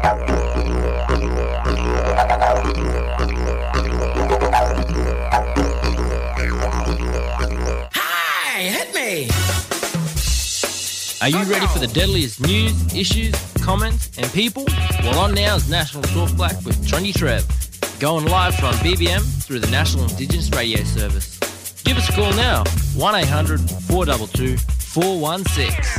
Hey, hit me! Are you ready for the deadliest news, issues, comments and people? Well, on now is National Talk Black with Trendy Trev. Going live from BBM through the National Indigenous Radio Service. Give us a call now, 1800 422 416.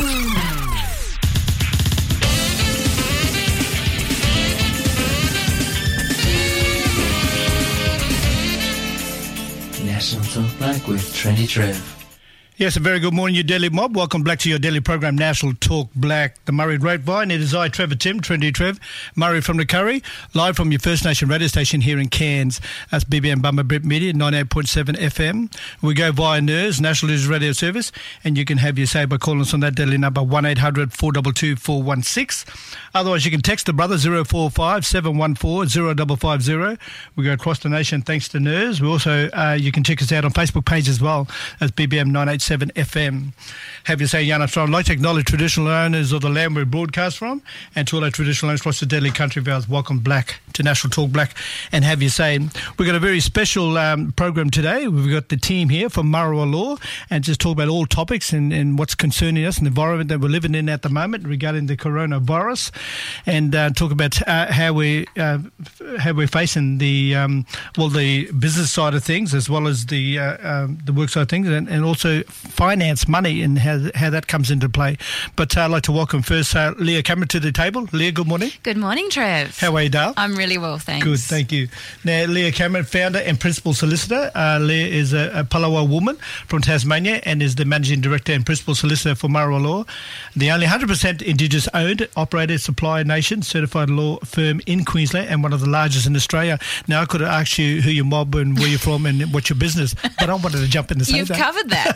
National Talk Black with Trendy Trev. Yes, a very good morning, you daily mob. Welcome back to your daily program, National Talk Black, the Murray Grapevine. It is I, Trevor Tim, Trendy Trev, Murray from the Curry, live from your First Nation radio station here in Cairns. That's BBM Bumba Brit Media, 98.7 FM. We go via NERS, National News Radio Service, and you can have your say by calling us on that daily number, 1800 422 416. Otherwise, you can text the brother, 045 714 0550. We go across the nation thanks to NERS. We also, you can check us out on Facebook page as well, as BBM 987 FM. Have you say, Yana Strong, I'd like to acknowledge traditional owners of the land we broadcast from, and to all our traditional owners across the deadly country of ours, welcome back to National Talk Black. And have you say, we've got a very special program today. We've got the team here from Marawa Law, and just talk about all topics and what's concerning us and the environment that we're living in at the moment regarding the coronavirus, and talk about how we're facing the business side of things, as well as the work side of things, and also finance, money, and how that comes into play. But I'd like to welcome first Leah Cameron to the table. Leah, good morning. Good morning, Trev. How are you, Dale? I'm really well, thanks. Good, thank you. Now, Leah Cameron, founder and principal solicitor. Leah is a Palawa woman from Tasmania and is the managing director and principal solicitor for Marawa Law, the only 100% Indigenous owned, operated, supply nation certified law firm in Queensland and one of the largest in Australia. Now, I could have asked you who your mob and where you're from and what's your business, but I wanted to jump in and say You've that. covered that.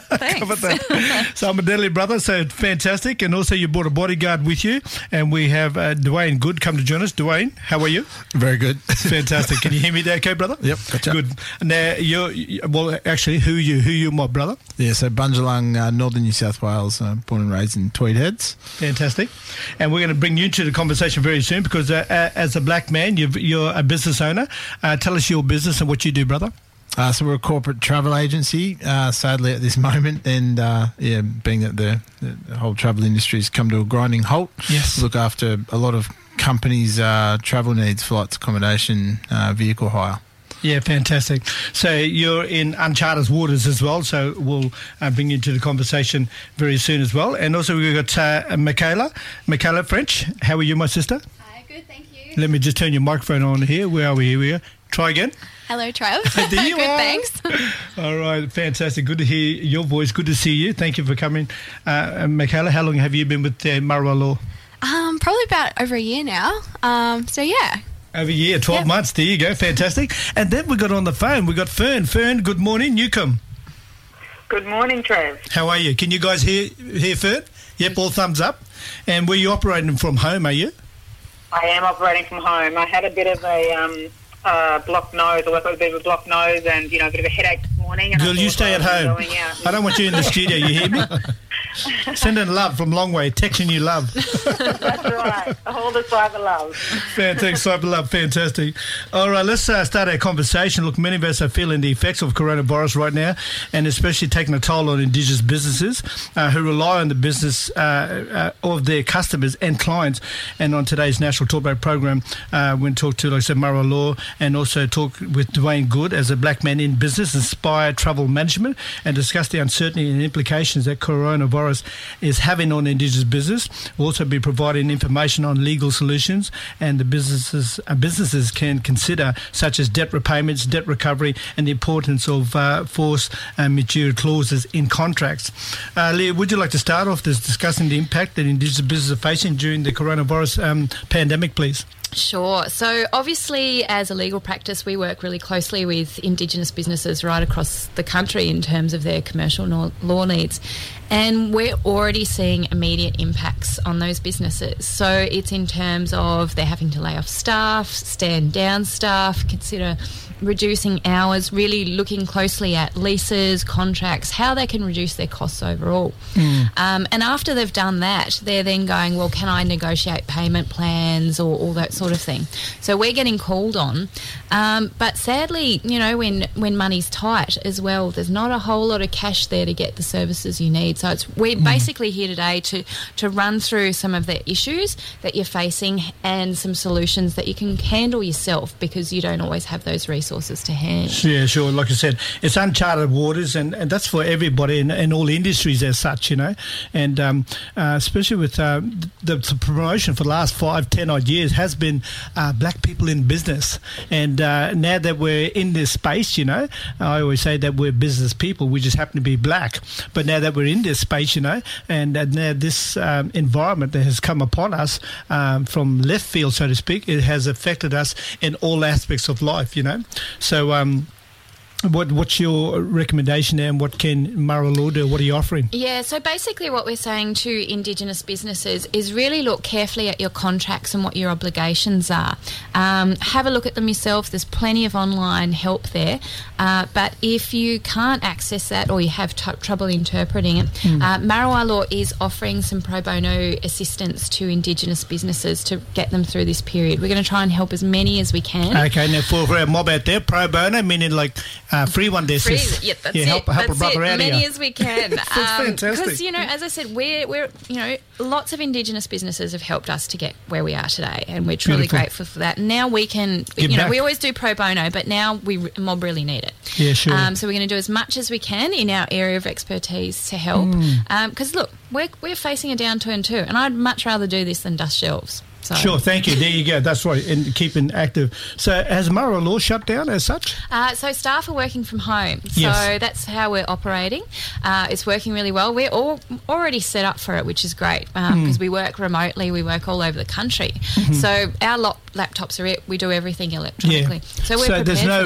Thanks. So I'm a deadly brother, so fantastic. And also you brought a bodyguard with you, and we have Dwayne Good come to join us. Dwayne, how are you? Very good. Fantastic. Can you hear me there, okay, brother? Yep, gotcha. Good. Now, actually, who you my brother? Yeah, so Bunjalung, Northern New South Wales, born and raised in Tweed Heads. Fantastic. And we're going to bring you to the conversation very soon because as a black man, you're a business owner. Tell us your business and what you do, brother. So we're a corporate travel agency, sadly at this moment, and being that the whole travel industry has come to a grinding halt. Yes. We look after a lot of companies' travel needs, flights, accommodation, vehicle hire. Yeah, fantastic. So you're in uncharted waters as well, so we'll bring you into the conversation very soon as well. And also we've got Michaela French. How are you, my sister? Hi, good, thank you. Let me just turn your microphone on here. Where are we? Here we are. Try again. Hello, Trev. There you Good, are. thanks. All right, fantastic. Good to hear your voice. Good to see you. Thank you for coming. Michaela, how long have you been with Marawa Law? Probably about over a year now. So, yeah. Over a year, 12 months. There you go. Fantastic. And then we got on the phone. We got Fern. Fern, good morning. Newcomb. Good morning, Trev. How are you? Can you guys hear Fern? Yep, all thumbs up. And were you operating from home, are you? I am operating from home. I had a bit of a blocked nose. I woke up with a bit of a blocked nose and, a bit of a headache this morning. And Girl, you stay at home. I don't want you in the studio, you hear me? Sending love from long way, texting you love. That's right. All the cyber love. Fantastic, cyber love, fantastic. All right, let's start our conversation. Look, many of us are feeling the effects of coronavirus right now, and especially taking a toll on Indigenous businesses who rely on the business of their customers and clients. And on today's National Talkback program, we're going to talk to, like I said, Marawa Law, and also talk with Dwayne Good as a black man in business, Inspire Travel Management, and discuss the uncertainty and implications that coronavirus is having on Indigenous business. We'll also be providing information on legal solutions and the businesses can consider, such as debt repayments, debt recovery, and the importance of force and mature clauses in contracts. Leah, would you like to start off this discussing the impact that Indigenous businesses are facing during the coronavirus pandemic, please? Sure. So obviously, as a legal practice, we work really closely with Indigenous businesses right across the country in terms of their commercial law needs. And we're already seeing immediate impacts on those businesses. So it's in terms of they're having to lay off staff, stand down staff, consider reducing hours, really looking closely at leases, contracts, how they can reduce their costs overall. And after they've done that, they're then going, well, can I negotiate payment plans or all that sort of thing? So we're getting called on. But sadly, you know, when money's tight as well, there's not a whole lot of cash there to get the services you need. So we're basically here today to run through some of the issues that you're facing and some solutions that you can handle yourself, because you don't always have those resources to hand. Yeah, sure. Like I said, it's uncharted waters, and that's for everybody in all industries as such, you know. And especially with the promotion for the last 5-10 odd years has been black people in business. And now that we're in this space, you know, I always say that we're business people. We just happen to be black. But now that we're in this space, you know, and now this environment that has come upon us from left field, so to speak, it has affected us in all aspects of life, you know. So what's your recommendation there, and what can Marrowa Law do? What are you offering? Yeah, so basically what we're saying to Indigenous businesses is really look carefully at your contracts and what your obligations are. Have a look at them yourself. There's plenty of online help there. But if you can't access that, or you have trouble interpreting it, Marrowa Law is offering some pro bono assistance to Indigenous businesses to get them through this period. We're going to try and help as many as we can. Okay, now for our mob out there, pro bono meaning like free one day. Yeah, that's it. Help that's a brother it. out Many here. as we can. That's fantastic. Because, you know, as I said, we're you know, lots of Indigenous businesses have helped us to get where we are today, and we're truly Beautiful. grateful for that. Now we can, Give you know, back. we always do pro bono, but now mob really need it. Yeah, sure. So we're going to do as much as we can in our area of expertise to help. Because look, we're facing a downturn too, and I'd much rather do this than dust shelves. So. Sure, thank you. There you go. That's right, and keeping active. So has Marrowa Law shut down as such? So staff are working from home. So Yes. that's how we're operating. It's working really well. We're all already set up for it, which is great, because we work remotely. We work all over the country. So our laptops are it. We do everything electronically. Yeah. So we're prepared there's no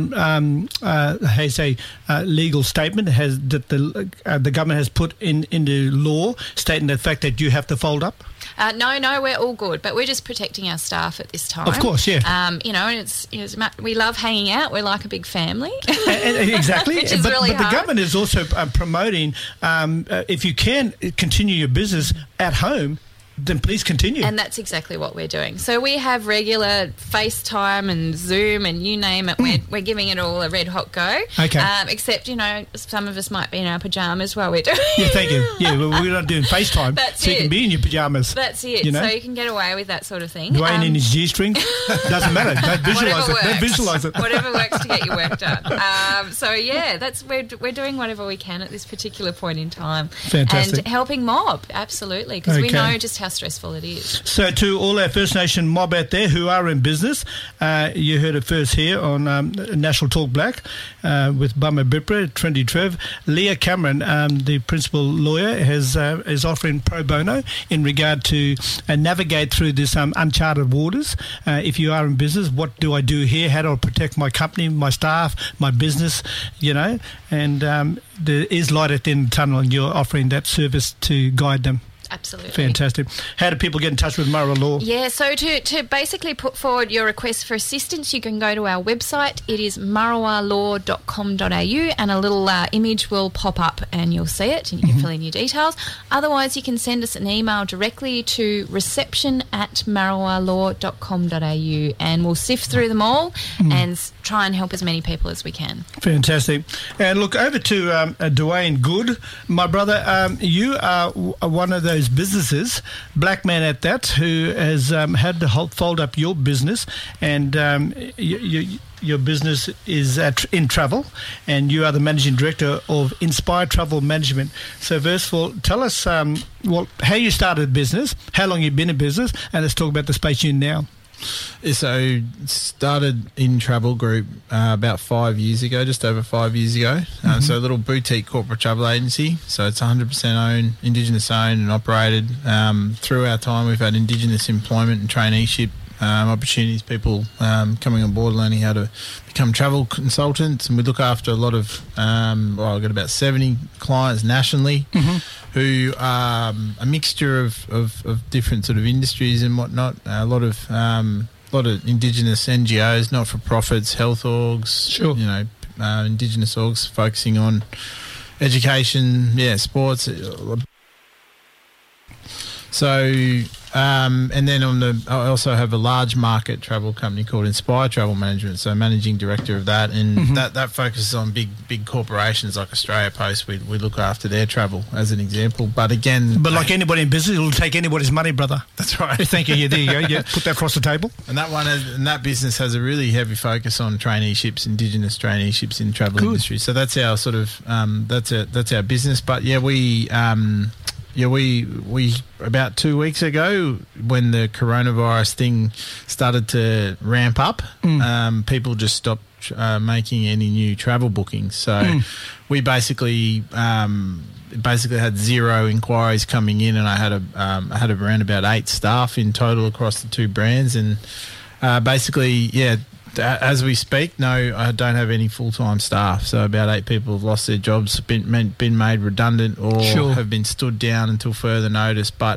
for that. legal statement that the government has put into law stating the fact that you have to fold up? No, we're all good, but we're just protecting our staff at this time. Of course, yeah. You know, and we love hanging out. We're like a big family. Exactly. Which is but really the hard. government is also promoting, if you can continue your business at home, then please continue. And that's exactly what we're doing. So we have regular FaceTime and Zoom and you name it. We're giving it all a red hot go. Okay. Except, you know, some of us might be in our pyjamas while we're doing it. Yeah, thank you. Yeah, well, we're not doing FaceTime, That's so you it. can be in your pyjamas. That's it. You know? So you can get away with that sort of thing. Dwayne in his G-string, doesn't matter. Don't visualise it. Don't visualise it. Whatever works to get your work done. So yeah, we're doing whatever we can at this particular point in time. Fantastic. And helping mob, absolutely, because we Okay. know just how stressful it is. So to all our First Nation mob out there who are in business, you heard it first here on National Talk Black with Bummer Bipra, Trendy Trev. Leah Cameron, the principal lawyer, is offering pro bono in regard to navigate through this uncharted waters. If you are in business, what do I do here? How do I protect my company, my staff, my business, you know? And there is light at the end of the tunnel, and you're offering that service to guide them. Absolutely. Fantastic. How do people get in touch with Marrowa Law? Yeah, so to basically put forward your request for assistance, you can go to our website. It is marrowalaw.com.au, and a little image will pop up and you'll see it and you can fill in your details. Otherwise, you can send us an email directly to reception@marrowalaw.com.au, and we'll sift through them all and try and help as many people as we can. Fantastic. And look, over to Dwayne Good. My brother, you are one of those businesses, black man at that, who has had to fold up your business, and your business is in travel, and you are the managing director of Inspire Travel Management. So first of all, tell us how you started business, how long you've been in business, and let's talk about the space you're in now. So started in Travel Group about 5 years ago, just over 5 years ago. So a little boutique corporate travel agency. So it's 100% owned, Indigenous owned and operated. Through our time, we've had Indigenous employment and traineeship opportunities, people coming on board, learning how to become travel consultants, and we look after a lot of, I've got about 70 clients nationally who are a mixture of different sort of industries and whatnot. A lot of lot of Indigenous NGOs, not-for-profits, health orgs, Sure. Indigenous orgs focusing on education, sports. So, and then I also have a large market travel company called Inspire Travel Management. So, managing director of that, and that focuses on big corporations like Australia Post. We look after their travel as an example. But again, like anybody in business, it'll take anybody's money, brother. That's right. Thank you. Yeah, there you go. Yeah, put that across the table. And that business has a really heavy focus on traineeships, Indigenous traineeships in travel industry. So that's our sort of that's our business. But we about 2 weeks ago, when the coronavirus thing started to ramp up, people just stopped making any new travel bookings. So we basically had zero inquiries coming in, and I had around about 8 staff in total across the 2 brands, and as we speak, no, I don't have any full-time staff. So about 8 people have lost their jobs, been made redundant, or have been stood down until further notice. But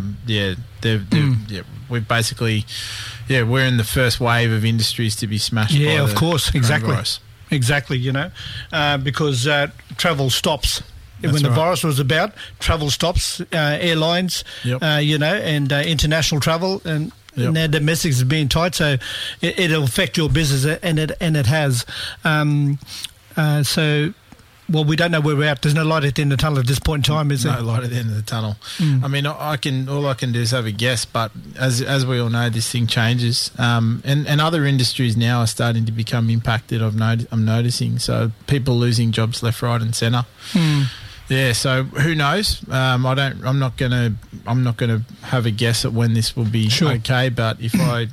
we've basically, we're in the first wave of industries to be smashed. Yeah, by of course, exactly, coronavirus. Because travel stops. That's when the right. virus was about, travel stops, airlines, and international travel, and now domestic is being tight, so it'll affect your business, and it has. We don't know where we're at. There's no light at the end of the tunnel at this point in time, is there? No light at the end of the tunnel. I mean, all I can do is have a guess, but as we all know, this thing changes. And other industries now are starting to become impacted. I'm noticing. So people losing jobs left, right, and centre. Yeah, so who knows? I'm not gonna have a guess at when this will be okay. But if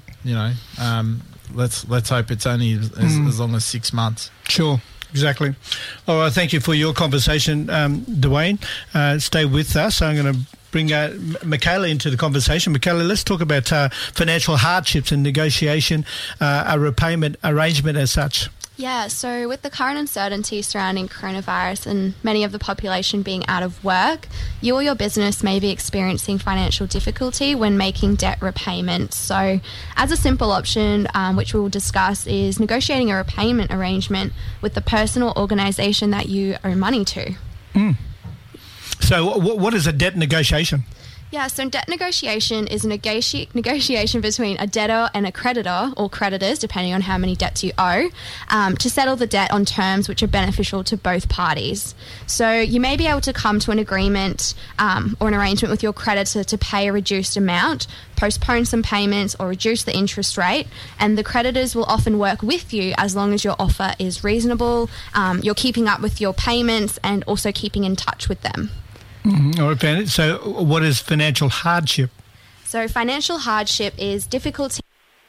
let's hope it's only as long as 6 months. Sure. Exactly. All right, thank you for your conversation, Dwayne. Stay with us. I'm going to bring Michaela into the conversation. Michaela, let's talk about financial hardships and negotiation, a repayment arrangement as such. Yeah, so with the current uncertainty surrounding coronavirus and many of the population being out of work, you or your business may be experiencing financial difficulty when making debt repayments. So as a simple option, which we'll discuss, is negotiating a repayment arrangement with the person or organisation that you owe money to. So what is a debt negotiation? Yeah, so debt negotiation is a negotiation between a debtor and a creditor, or creditors, depending on how many debts you owe, to settle the debt on terms which are beneficial to both parties. So you may be able to come to an agreement or an arrangement with your creditor to pay a reduced amount, postpone some payments, or reduce the interest rate, and the creditors will often work with you as long as your offer is reasonable, you're keeping up with your payments, and also keeping in touch with them. All right, so what is financial hardship? So financial hardship is difficulty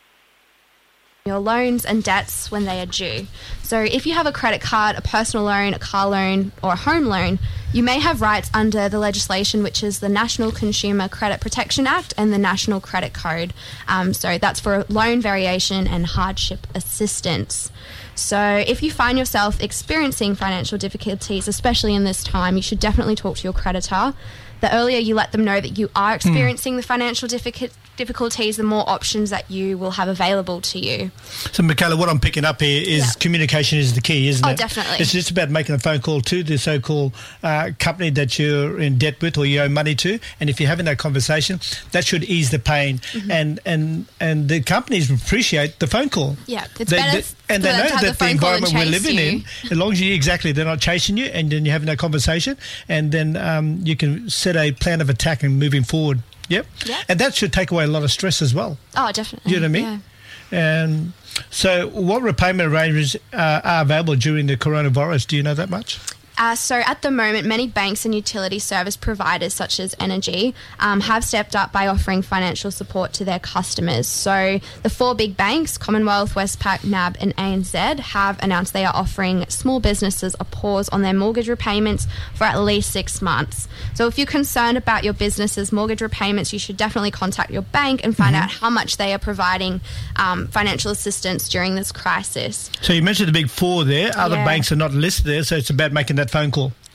in your loans and debts when they are due. So if you have a credit card, a personal loan, a car loan, or a home loan, you may have rights under the legislation, which is the National Consumer Credit Protection Act and the National Credit Code. So that's for loan variation and hardship assistance. So if you find yourself experiencing financial difficulties, especially in this time, you should definitely talk to your creditor. The earlier you let them know that you are experiencing the financial difficulties, the more options that you will have available to you. So, Michaela, what I'm picking up here is communication is the key, isn't it? Oh, definitely. It's just about making a phone call to the so-called company that you're in debt with or you owe money to, and if you're having that conversation, that should ease the pain. And the companies appreciate the phone call. Yeah, it's better and they know that the environment we're living in, as long as they're not chasing you, and then you're having that conversation, and then you can set a plan of attack and moving forward. Yep. And that should take away a lot of stress as well. Oh, definitely. You know what I mean? Yeah. And so what repayment arrangements are available during the coronavirus? Do you know that much? So at the moment, many banks and utility service providers such as Energy have stepped up by offering financial support to their customers. So the 4 big banks, Commonwealth, Westpac, NAB and ANZ, have announced they are offering small businesses a pause on their mortgage repayments for at least 6 months. So if you're concerned about your business's mortgage repayments, you should definitely contact your bank and find out how much they are providing financial assistance during this crisis. So you mentioned the big 4 there. Other banks are not listed there, so it's about making that phone call. Yeah.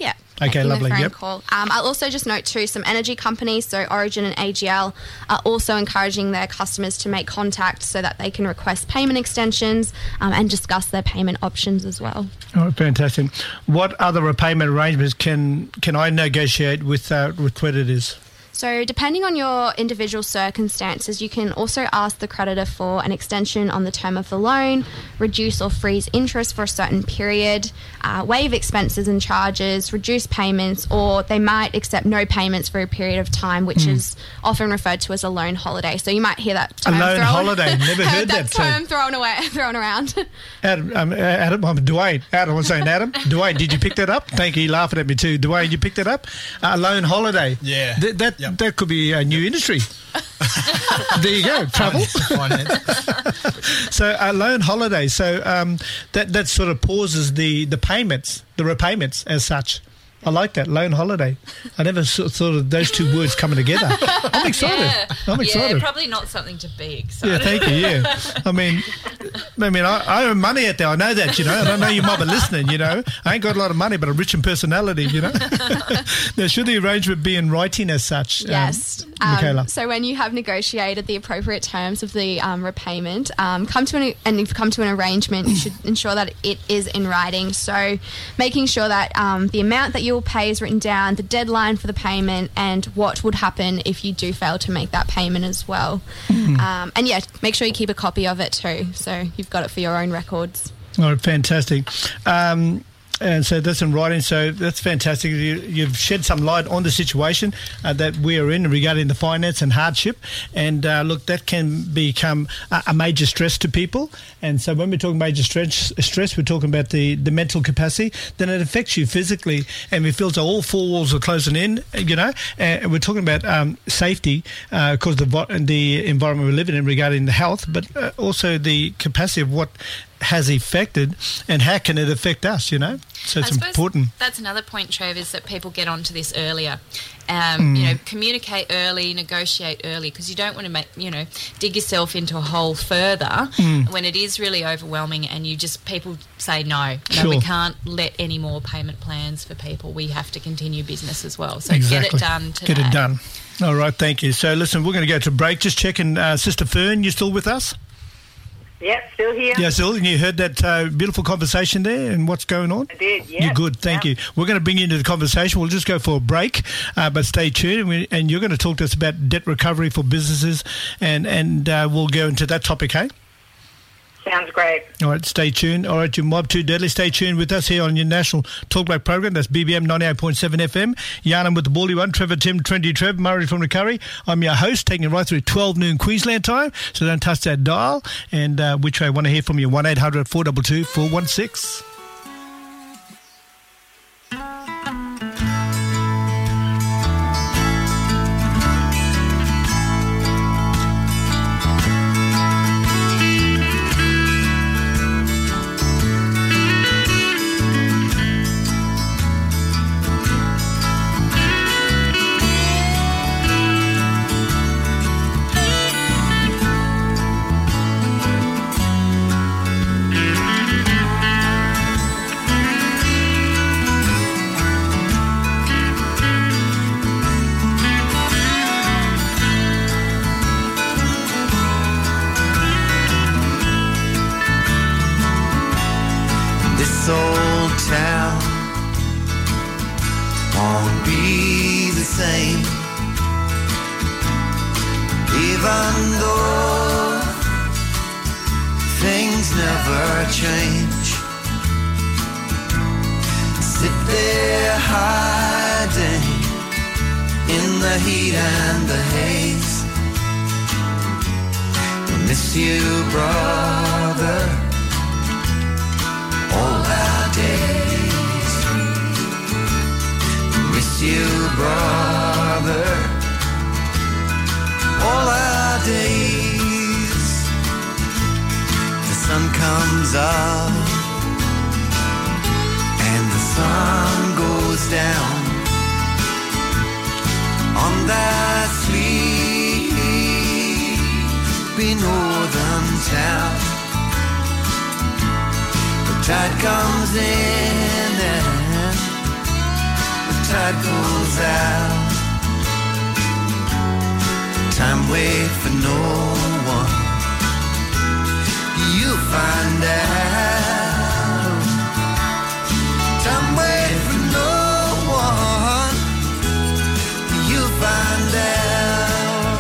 taking lovely, the phone yep. call. I'll also just note too, some energy companies, so Origin and AGL, are also encouraging their customers to make contact so that they can request payment extensions and discuss their payment options as well. Oh, fantastic. What other repayment arrangements can I negotiate with creditors? So depending on your individual circumstances, you can also ask the creditor for an extension on the term of the loan, reduce or freeze interest for a certain period, waive expenses and charges, reduce payments, or they might accept no payments for a period of time, which is often referred to as a loan holiday. So you might hear that term holiday. Never heard that term thrown around. Adam, Dwayne. Adam, I'm saying Adam. Dwayne, did you pick that up? Thank you. You're laughing at me too. Dwayne, you picked that up? A loan holiday. Yeah. That could be a new industry. There you go, travel. Finance. So a loan holiday. So that sort of pauses the payments, the repayments as such. I like that, loan holiday. I never thought of those two words coming together. I'm excited. Yeah. I'm excited. Yeah, probably not something to be excited. Yeah, thank you. Yeah, I mean, I earn money out there. I know that, and I know you might be listening. I ain't got a lot of money, but I'm rich in personality. Now, should the arrangement be in writing as such? Yes. Michaela. So when you have negotiated the appropriate terms of the repayment, and you've come to an arrangement, you should ensure that it is in writing. So making sure that the amount that you will pay is written down, the deadline for the payment, and what would happen if you do fail to make that payment as well. And yeah, make sure you keep a copy of it too, so you've got it for your own records. Oh, fantastic. And so that's in writing, so that's fantastic. You've shed some light on the situation that we are in regarding the finance and hardship. And look, that can become a major stress to people. And so when we're talking major stress, we're talking about the mental capacity. Then it affects you physically, and it feels like all four walls are closing in, And we're talking about safety, because the environment we're living in regarding the health, but also the capacity of what has affected and how can it affect us, So it's important. That's another point, Trev, is that people get onto this earlier. Communicate early, negotiate early, because you don't want to dig yourself into a hole further when it is really overwhelming and people say no, we can't let any more payment plans for people. We have to continue business as well. So exactly. Get it done today. Get it done. All right, thank you. So listen, we're going to go to break. Just checking, Sister Fern, you still with us? Yep, still here. Yeah, still. And you heard that beautiful conversation there and what's going on? I did, yeah. You're good, thank you. We're going to bring you into the conversation. We'll just go for a break, but stay tuned. And you're going to talk to us about debt recovery for businesses, and we'll go into that topic, hey? Sounds great. All right, stay tuned. All right, your Mob 2 Deadly, stay tuned with us here on your National Talkback program. That's BBM 98.7 FM. Yarnum with the Baldy One, Trevor Tim, Trendy Trev, Murray from the Curry. I'm your host, taking you right through 12 noon Queensland time, so don't touch that dial. And which way I want to hear from you, 1-800-422-416. This old town won't be the same, even though things never change. Sit there hiding in the heat and the haze. We'll miss you, brother, all our days. Miss you, brother, all our days. The sun comes up and the sun goes down on that sleepy northern town. Tide comes in and the tide goes out. Time wait for no one. You'll find out. Time wait for no one. You'll find out.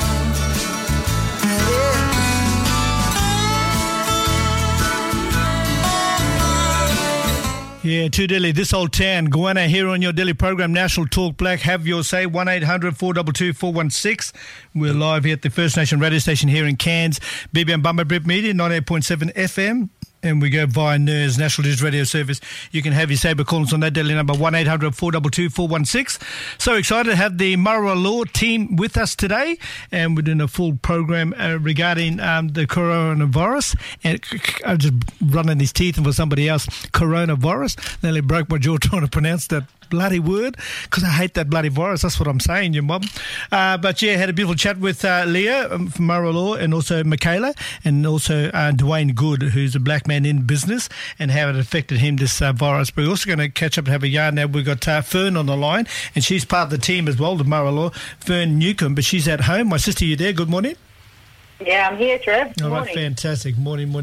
Yeah, to Delhi, this old town. Goanna here on your Delhi program, National Talk Black. Have your say, 1-800-422-416. We're live here at the First Nation radio station here in Cairns, BBM Bumba Brip Media, 98.7 FM. And we go via NERS, National News Radio Service. You can have your saber calls on that Delhi number, 1-800-422-416. So excited to have the Marra Law team with us today. And we're doing a full program regarding the coronavirus. And I'm just running his teeth for somebody else. Coronavirus. Nearly broke my jaw trying to pronounce that bloody word, because I hate that bloody virus. That's what I'm saying, your mum. But yeah, had a beautiful chat with Leah from Marra Law, and also Michaela, and also Dwayne Good, who's a black man in business, and how it affected him, this virus. But we're also going to catch up and have a yarn now. We've got Fern on the line, and she's part of the team as well, the Marra Law, Fern Newcomb, but she's at home. My sister, you there? Good morning. Yeah, I'm here, Trev. Good All right, morning. fantastic. Morning.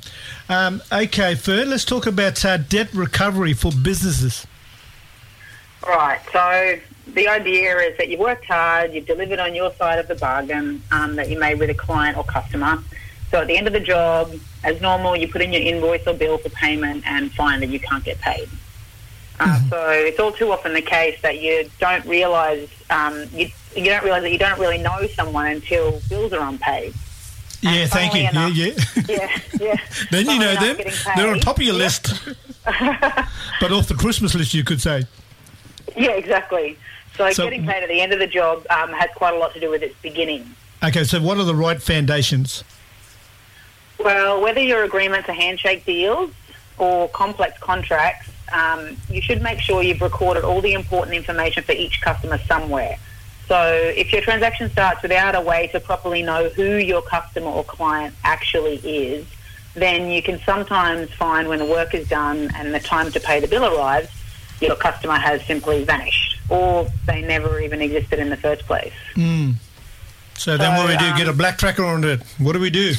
Okay, Fern, let's talk about debt recovery for businesses. Right, so the idea is that you've worked hard, you've delivered on your side of the bargain that you made with a client or customer. So at the end of the job, as normal, you put in your invoice or bill for payment and find that you can't get paid. So it's all too often the case that you don't realise you don't realise that you don't really know someone until bills are unpaid. Yeah, And thank you. funnily enough- Yeah. Then you know them. They're on top of your list. But off the Christmas list, you could say. Yeah, exactly. So getting paid at the end of the job has quite a lot to do with its beginning. Okay, so what are the right foundations? Well, whether your agreements are handshake deals or complex contracts, you should make sure you've recorded all the important information for each customer somewhere. So if your transaction starts without a way to properly know who your customer or client actually is, then you can sometimes find when the work is done and the time to pay the bill arrives, your customer has simply vanished, or they never even existed in the first place. So then what do we do? Get a black tracker on it. What do we do?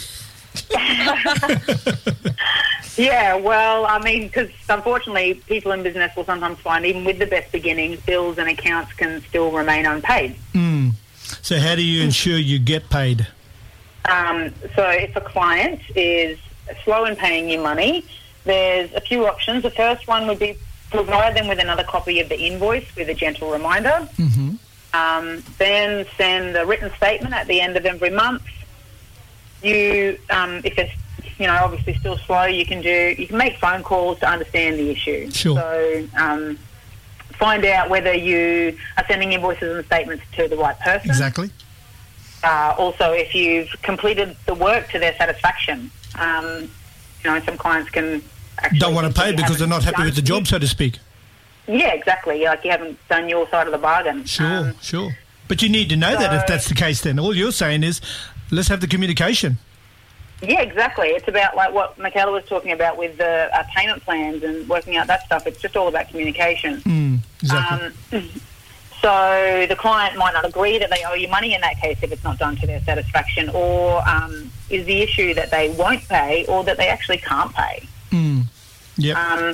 Yeah, well, I mean, because unfortunately people in business will sometimes find, even with the best beginnings, bills and accounts can still remain unpaid. So how do you ensure you get paid? So if a client is slow in paying you money, there's a few options. The first one would be provide them with another copy of the invoice with a gentle reminder. Then send a written statement at the end of every month. You, if it's obviously still slow, you can make phone calls to understand the issue. Sure. So find out whether you are sending invoices and statements to the right person. Exactly. Also, if you've completed the work to their satisfaction. Some clients can actually Don't want to pay because they're not happy with the job, so to speak. Yeah, exactly. Like you haven't done your side of the bargain. Sure. But you need to know that if that's the case then. All you're saying is, let's have the communication. Yeah, exactly. It's about like what Michaela was talking about with the payment plans and working out that stuff. It's just all about communication. Exactly. So the client might not agree that they owe you money in that case if it's not done to their satisfaction, or is the issue that they won't pay or that they actually can't pay. Yep.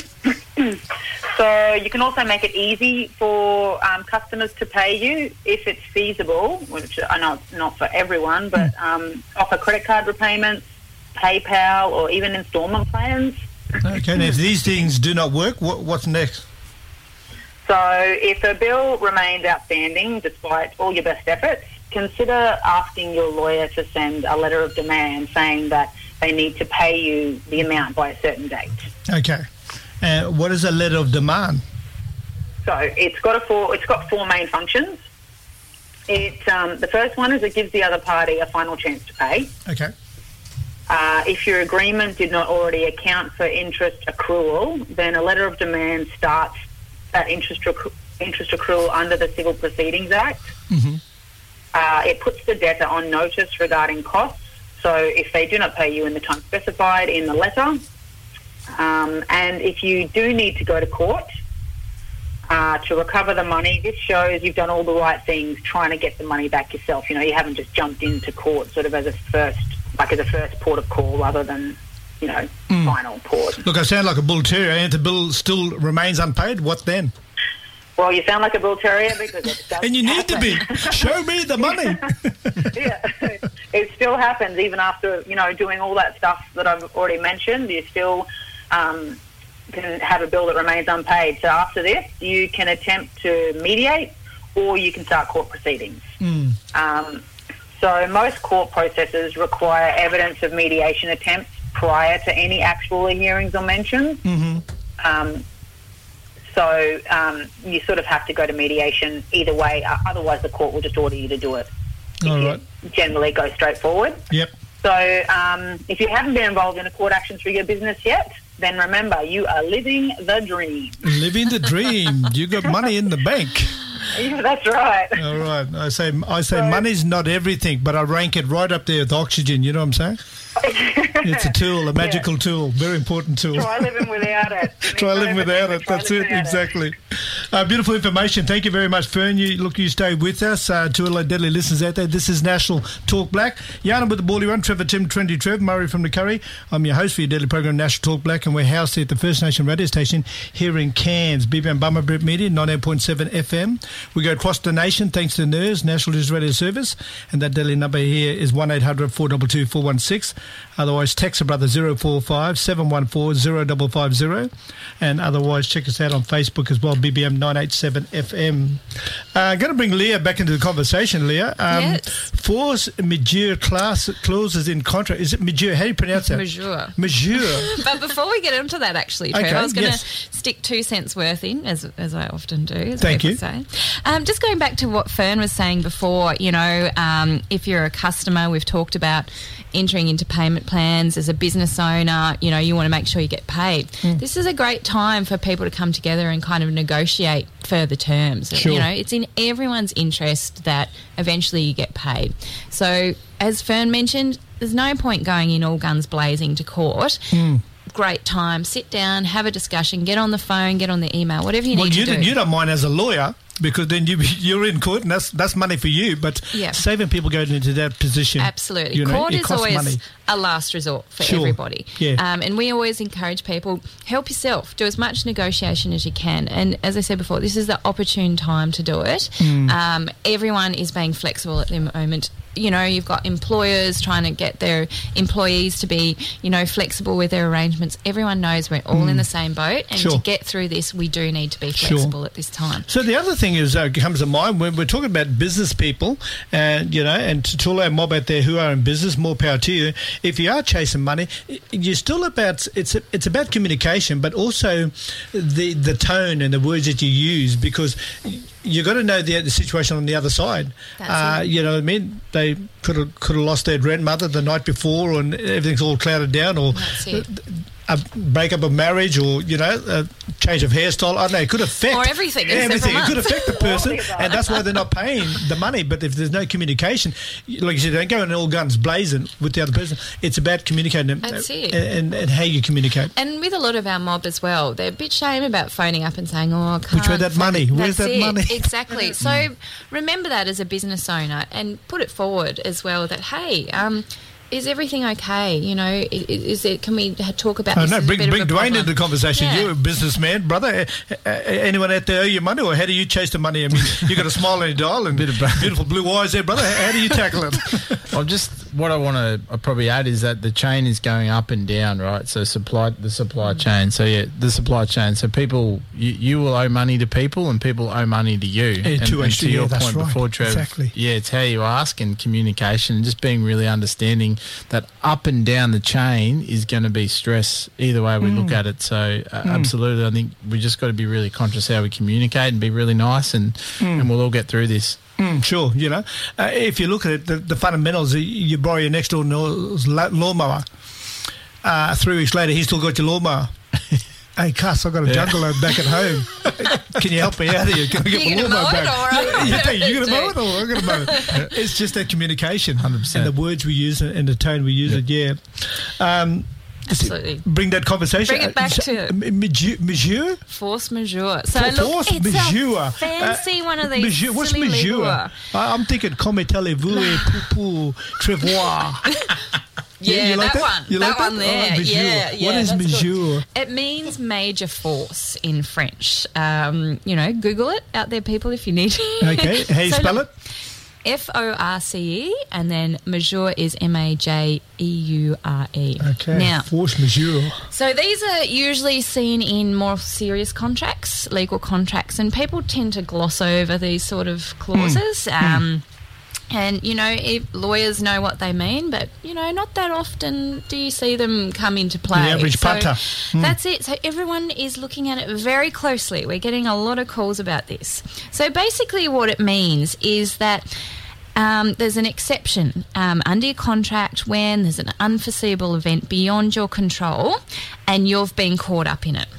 So you can also make it easy for customers to pay you if it's feasible, which I know it's not for everyone, but offer credit card repayments, PayPal, or even installment plans. Okay, and if these things do not work, what's next? So if a bill remains outstanding despite all your best efforts, consider asking your lawyer to send a letter of demand saying that they need to pay you the amount by a certain date. Okay. What is a letter of demand? So it's got four main functions. The first one is it gives the other party a final chance to pay. Okay. If your agreement did not already account for interest accrual, then a letter of demand starts that interest accrual under the Civil Proceedings Act. It puts the debtor on notice regarding costs. So if they do not pay you in the time specified in the letter, and if you do need to go to court, to recover the money. This shows you've done all the right things trying to get the money back yourself. You know, you haven't just jumped into court sort of as a first port of call rather than, you know, final port. Look, I sound like a bull terrier, and if the bill still remains unpaid, what then? Well, you sound like a bull terrier because it does And you need happen. to be. Show me the money. Yeah, it still happens even after, you know, doing all that stuff that I've already mentioned. You still can have a bill that remains unpaid. So after this, you can attempt to mediate or you can start court proceedings. So most court processes require evidence of mediation attempts prior to any actual hearings or mentions. So you sort of have to go to mediation either way. Otherwise, the court will just order you to do it. All right. Generally go straight forward. Yep. So if you haven't been involved in a court action through your business yet, then remember, you are living the dream. Living the dream. You got money in the bank. Yeah, that's right. All right. I say money's not everything, but I rank it right up there with oxygen. You know what I'm saying? It's a tool, a magical tool, very important tool. Try living without it. Try living without it. That's it, exactly. Beautiful information. Thank you very much, Fern. You stay with us. To all our deadly listeners out there, this is National Talk Black. Yana with the Bally Run, Trevor Tim, Trendy Trev, Murray from the Curry. I'm your host for your deadly program, National Talk Black, and we're housed here at the First Nation radio station here in Cairns, BBM Bummer Brit Media, 98.7 FM. We go across the nation thanks to NERS, National News Radio Service, and that deadly number here is 1800 422 416. Otherwise, text a brother 045 714 0550. And otherwise, check us out on Facebook as well, BBM 987 FM. Going to bring Leah back into the conversation, Leah. Yes. Force majeure clauses in contract. Is it majeure? How do you pronounce that? Majeure. Majeure. But before we get into that, actually, Trev, Okay, I was going to yes. stick 2 cents worth in, as I often do. As Thank people you. Say. Just going back to what Fern was saying before, you know, if you're a customer, we've talked about entering into payment plans. As a business owner, you know, you want to make sure you get paid. This is a great time for people to come together and kind of negotiate further terms. Sure. You know, it's in everyone's interest that eventually you get paid. So, as Fern mentioned, there's no point going in all guns blazing to court. Great time. Sit down, have a discussion, get on the phone, get on the email, whatever you need to do. You don't mind as a lawyer, because then you're in court and that's money for you, but Yeah. saving people going into that position. Absolutely. You know, Court it is costs always money. a last resort for Sure. everybody. Yeah. And we always encourage people, help yourself, do as much negotiation as you can. And as I said before, this is the opportune time to do it. Everyone is being flexible at the moment. You know, you've got employers trying to get their employees to be, you know, flexible with their arrangements. Everyone knows we're all in the same boat, and Sure. to get through this, we do need to be Sure. flexible at this time. So the other thing is comes to mind when we're talking about business people, and you know, and to all our mob out there who are in business, more power to you. If you are chasing money, you're still about it's about communication, but also the tone and the words that you use, because you got to know the situation on the other side. That's it. You know what I mean? They could have lost their grandmother the night before, and everything's all clouded down, or That's it. a breakup of marriage, or you know, a change of hairstyle. I don't know. It could affect Or everything in Everything. several It could months. affect the person, All of that. and that's why they're not paying the money. But if there's no communication, like you said, don't go in all guns blazing with the other person. It's about communicating. That's it. And how you communicate. And with a lot of our mob as well, they're a bit shame about phoning up and saying, "Oh, I can't." Which way that money? Where's That's that it. money? Exactly. So remember that as a business owner, and put it forward as well. That hey, is everything okay? You know, is it? Can we talk about? Oh, this no, as a bring bit of a Dwayne problem? into the conversation. Yeah. You're a businessman, brother. Anyone out there owe you money, or how do you chase the money? I mean, you got a smile on your dial and beautiful blue eyes there, brother. How do you tackle it? What I want to probably add is that the chain is going up and down, right? So the supply chain. So yeah, the supply chain. So people, you will owe money to people, and people owe money to you. And to your that's point right. before, Trev, Exactly. yeah, it's how you ask and communication, and just being really understanding that up and down the chain is going to be stress either way we look at it. So absolutely, I think we just got to be really conscious how we communicate and be really nice, and we'll all get through this. Sure, you know, if you look at it, the fundamentals, you borrow your next door neighbour's lawnmower. 3 weeks later, he's still got your lawnmower. Hey, cuss, I've got a jungle back at home. Can you help me out here? Can I get You my gonna lawnmower mow it, back? or You think you're going to do? mow it, or I'm going to mow it? It's just that communication. 100%. And the words we use and the tone we use it, yeah. Absolutely. Bring that conversation. Bring it back to Majeure? force majeure. So Force look, it's majeure. a fancy one of these Majeure. What's silly majeure? legal- I'm thinking comme allez-vous et pour trevoir. Yeah, you like that one. You like that one there. Oh, majeure. Yeah. What is that's good. majeure? It means major force in French. Google it out there, people, if you need to. Okay, how you So spell look, it? Force, and then majeure is Majeure. Okay, Now, force majeure. so these are usually seen in more serious contracts, legal contracts, and people tend to gloss over these sort of clauses. And, if lawyers know what they mean, but, not that often do you see them come into play. The average punter. That's it. So everyone is looking at it very closely. We're getting a lot of calls about this. So basically what it means is that there's an exception under your contract when there's an unforeseeable event beyond your control and you've been caught up in it.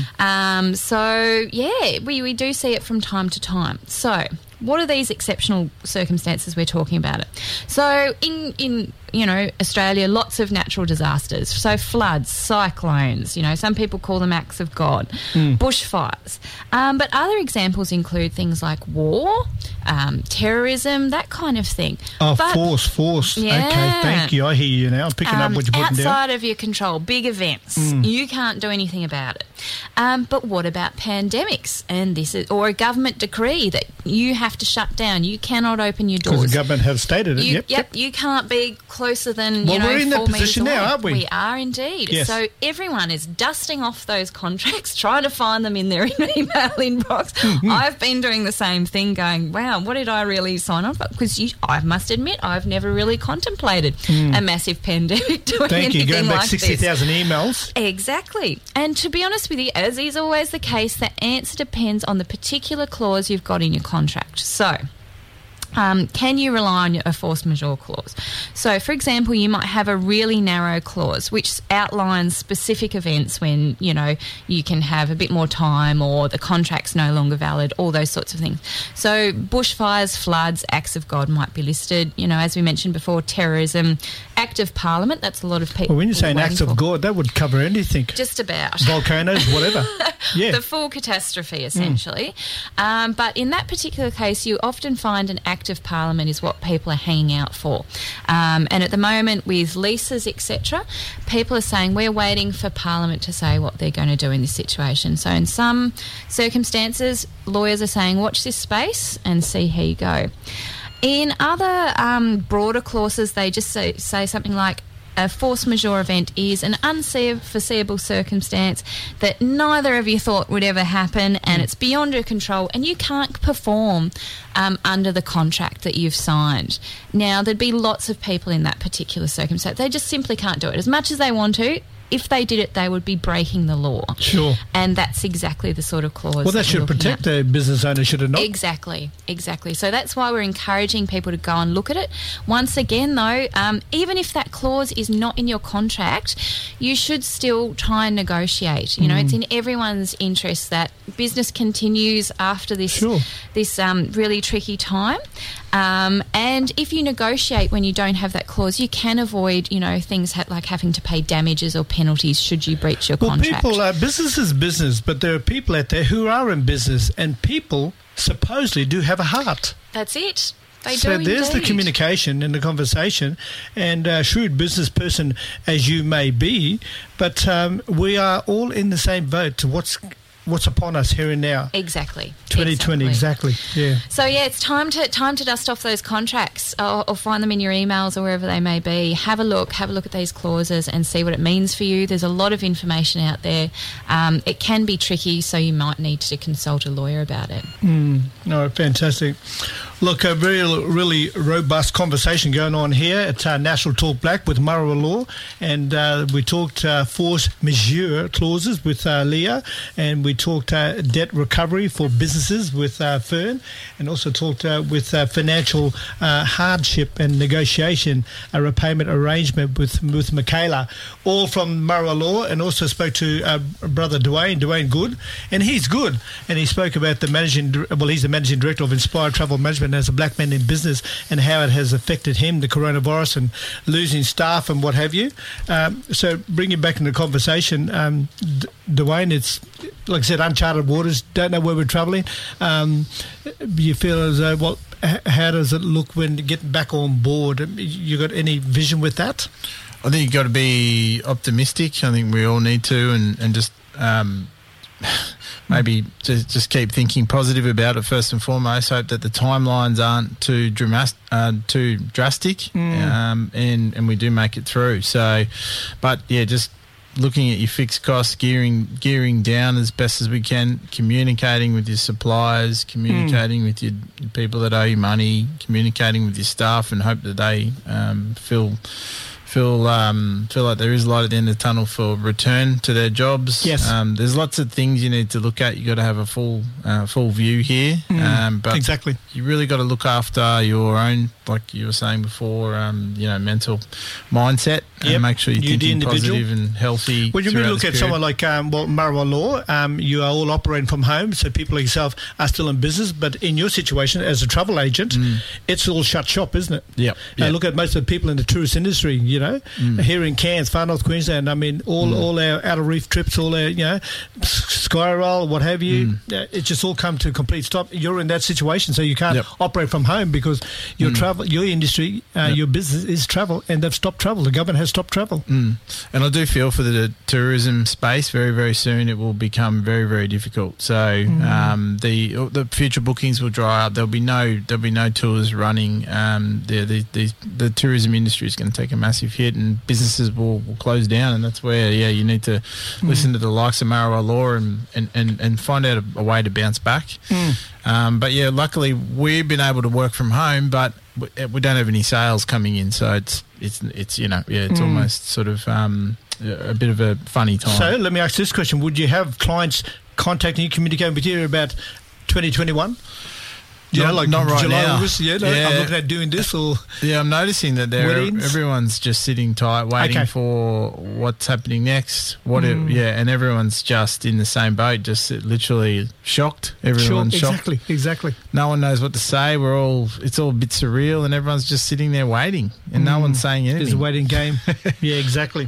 We do see it from time to time. So what are these exceptional circumstances we're talking about it? So in Australia, lots of natural disasters. So floods, cyclones, some people call them acts of God, bushfires. But other examples include things like war, terrorism, that kind of thing. Oh, But- force. Yeah. Okay, thank you. I hear you now. I'm picking up what you're putting down. outside of your control, big events, you can't do anything about it. But what about pandemics? And or a government decree that you have to shut down. You cannot open your Because doors. the government have stated it. Yep. You can't be closer than, Well, we're in that 4 metres position now, away. aren't we? We are indeed. Yes. So everyone is dusting off those contracts, trying to find them in their email inbox. I've been doing the same thing, going, wow, what did I really sign on for? Because I must admit, I've never really contemplated a massive pandemic doing Thank you. anything Going back like 60,000 emails. Exactly. And to be honest with you, as is always the case, the answer depends on the particular clause you've got in your contract. So, can you rely on a force majeure clause? So, for example, you might have a really narrow clause which outlines specific events when, you can have a bit more time or the contract's no longer valid, all those sorts of things. So, bushfires, floods, acts of God might be listed. As we mentioned before, terrorism, act of parliament, that's a lot of people. Well, when you say an waiting act of for. God, that would cover anything. Just about. Volcanoes, whatever. Yeah. The full catastrophe, essentially. But in that particular case, you often find an act of parliament is what people are hanging out for. And at the moment, with leases, etc., people are saying we're waiting for parliament to say what they're going to do in this situation. So in some circumstances, lawyers are saying watch this space and see how you go. In other broader clauses, they just say something like, a force majeure event is an unforeseeable circumstance that neither of you thought would ever happen, and it's beyond your control, and you can't perform under the contract that you've signed. Now, there'd be lots of people in that particular circumstance. They just simply can't do it. As much as they want to, if they did it, they would be breaking the law. Sure. And that's exactly the sort of clause. Well, that should protect the business owner, should it not? Exactly. So that's why we're encouraging people to go and look at it. Once again, though, even if that clause is not in your contract, you should still try and negotiate. It's in everyone's interest that business continues after this really tricky time. And if you negotiate when you don't have that clause, you can avoid, things like having to pay damages or penalties should you breach your contract. Well, business is business, but there are people out there who are in business, and people supposedly do have a heart. That's it. They so do there's the indeed. communication and the conversation, and shrewd business person as you may be, but we are all in the same boat to what's upon us here and now. Exactly. 2020, exactly. Yeah. So it's time to dust off those contracts or find them in your emails or wherever they may be. Have a look at these clauses and see what it means for you. There's a lot of information out there. It can be tricky, so you might need to consult a lawyer about it. No, fantastic. Look, a really robust conversation going on here at National Talk Black with Marua Law, and we talked force majeure clauses with Leah, and we talked debt recovery for businesses with Fern, and also talked with financial hardship and negotiation, a repayment arrangement with Michaela, all from Marua Law, and also spoke to brother Dwayne Good, and he's good, and he spoke about he's the managing director of Inspire Travel Management and as a black man in business, and how it has affected him, the coronavirus, and losing staff and what have you. So bringing back in the conversation, Dwayne, it's, like I said, uncharted waters, don't know where we're travelling. You feel as though, how does it look when getting back on board? You got any vision with that? I think you've got to be optimistic. I think we all need to, and just maybe just keep thinking positive about it first and foremost. Hope that the timelines aren't too drastic, and we do make it through. So, but yeah, just looking at your fixed costs, gearing down as best as we can, communicating with your suppliers, communicating with your people that owe you money, communicating with your staff, and hope that they feel like there is light at the end of the tunnel for return to their jobs. Yes. There's lots of things you need to look at. You got to have a full view here. But exactly. You really got to look after your own, like you were saying before, mental mindset. And make sure you're thinking positive and healthy. When you really look at someone like Maribor Law, you are all operating from home, so people like yourself are still in business. But in your situation as a travel agent, it's all shut shop, isn't it? Yep. Look at most of the people in the tourist industry, here in Cairns, far north Queensland. I mean, all our outer reef trips, all our, Sky Roll, what have you, it's just all come to a complete stop. You're in that situation, so you can't operate from home because your travel, your industry, your business is travel, and they've stopped travel. The government has stopped travel. And I do feel for the tourism space, very, very soon it will become very, very difficult. So the future bookings will dry up. There'll be no tours running. The tourism industry is going to take a massive hit, and businesses will close down, and that's where you need to listen to the likes of Maribor Law and find out a way to bounce back. But luckily we've been able to work from home, but we don't have any sales coming in, so it's almost sort of a bit of a funny time. So let me ask this question: would you have clients contacting you, communicating with you about 2021? Not right July, now. August, I'm looking at doing this, or I'm noticing that everyone's just sitting tight, waiting for what's happening next. And everyone's just in the same boat, just literally shocked. Everyone's shocked. Exactly. No one knows what to say. It's all a bit surreal, and everyone's just sitting there waiting, and no one's saying anything. It's a waiting game. Yeah, exactly.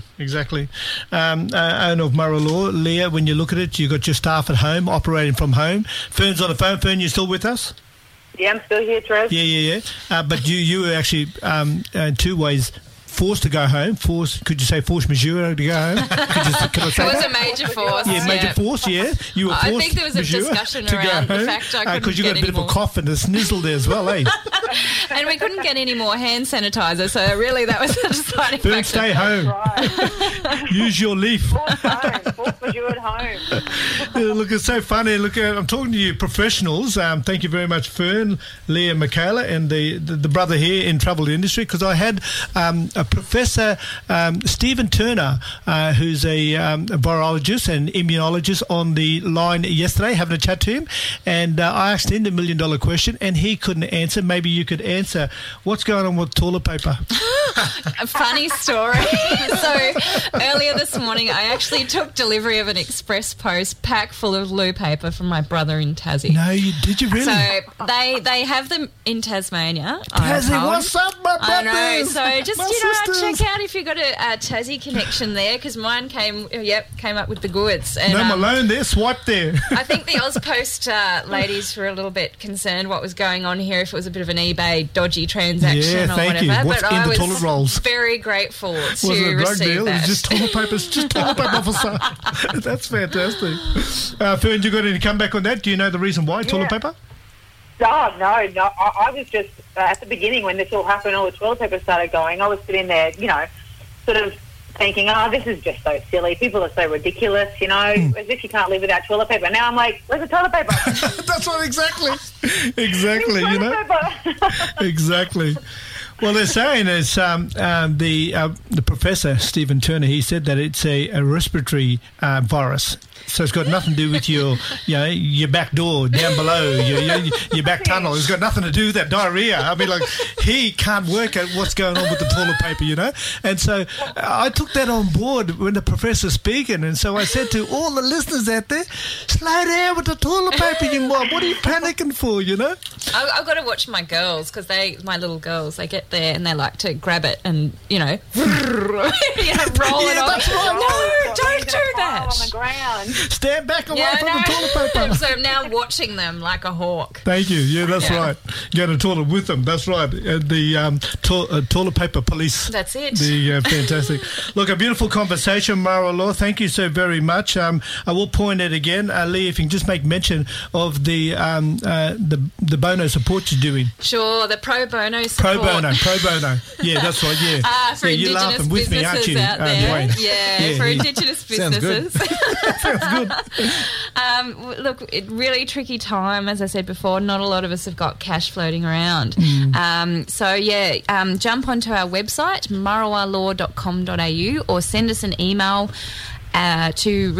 Owner of Maribor Law, Leah, when you look at it, you got your staff at home, operating from home. Fern's on the phone. Fern, you still with us? Yeah, I'm still here, Trev. Yeah. But you were actually in two ways forced to go home. Could you say force majeure to go home? Can I say it was that? a major force. Yeah, major force. Yeah, you were forced. I think there was a discussion around the fact I couldn't because you got a bit of a cough and a snizzle there as well, eh? And we couldn't get any more hand sanitizer, so really that was a deciding factor. Fern, stay home. Right. Use your leaf. Force majeure at home. Look, it's so funny. Look, I'm talking to you professionals. Thank you very much, Fern, Leah, Michaela, and the brother here in travel industry, because I had a Professor Stephen Turner, who's a virologist and immunologist, on the line yesterday, having a chat to him, and I asked him the $1 million question, and he couldn't answer. Maybe you could answer. What's going on with toilet paper? A funny story. So earlier this morning, I actually took delivery of an express post pack full of loo paper from my brother in Tassie. No, did you really? So they have them in Tasmania. Tassie, what's up, my brothers? I know. So just sisters. check out if you've got a Tassie connection there, because mine came up with the goods. And, no, Malone there, swipe there. I think the AusPost ladies were a little bit concerned what was going on here, if it was a bit of an eBay dodgy transaction or whatever. You. What's but in I the was toilet rolls? Very grateful to was it a drug receive deal? that. It was just toilet paper. Just toilet paper, officer. That's fantastic. Fern, you got any comeback on that? Do you know the reason why toilet paper? Oh, no. I was just, at the beginning when this all happened, all the toilet paper started going, I was sitting there, sort of thinking, this is just so silly. People are so ridiculous, as if you can't live without toilet paper. Now I'm like, where's the toilet paper? That's what exactly, toilet paper. Exactly. Well, they're saying it's the professor, Stephen Turner, he said that it's a respiratory virus. So it's got nothing to do with your back door down below, your back tunnel. It's got nothing to do with that diarrhea. I mean, like, he can't work out what's going on with the toilet paper, And so I took that on board when the professor's speaking. And so I said to all the listeners out there, slow down with the toilet paper, you mob. What are you panicking for, I've got to watch my girls because my little girls, they get there and they like to grab it and, roll it off. That's right. No, don't do that. On the ground. Stand back away from the toilet paper. So I'm now watching them like a hawk. Thank you. Yeah, that's right. Go to the toilet with them. That's right. The toilet paper police. That's it. Fantastic. Look, a beautiful conversation, Mara Law. Thank you so very much. I will point out again, Lee, if you can just make mention of the bono support you're doing. Sure, the pro bono support. Pro bono. Yeah, that's right. Yeah. For you're Indigenous laughing with me, aren't you, out there. Dwayne? For Indigenous businesses. Sounds good. Look, really tricky time, as I said before. Not a lot of us have got cash floating around. Jump onto our website, marrawalaw.com.au, or send us an email to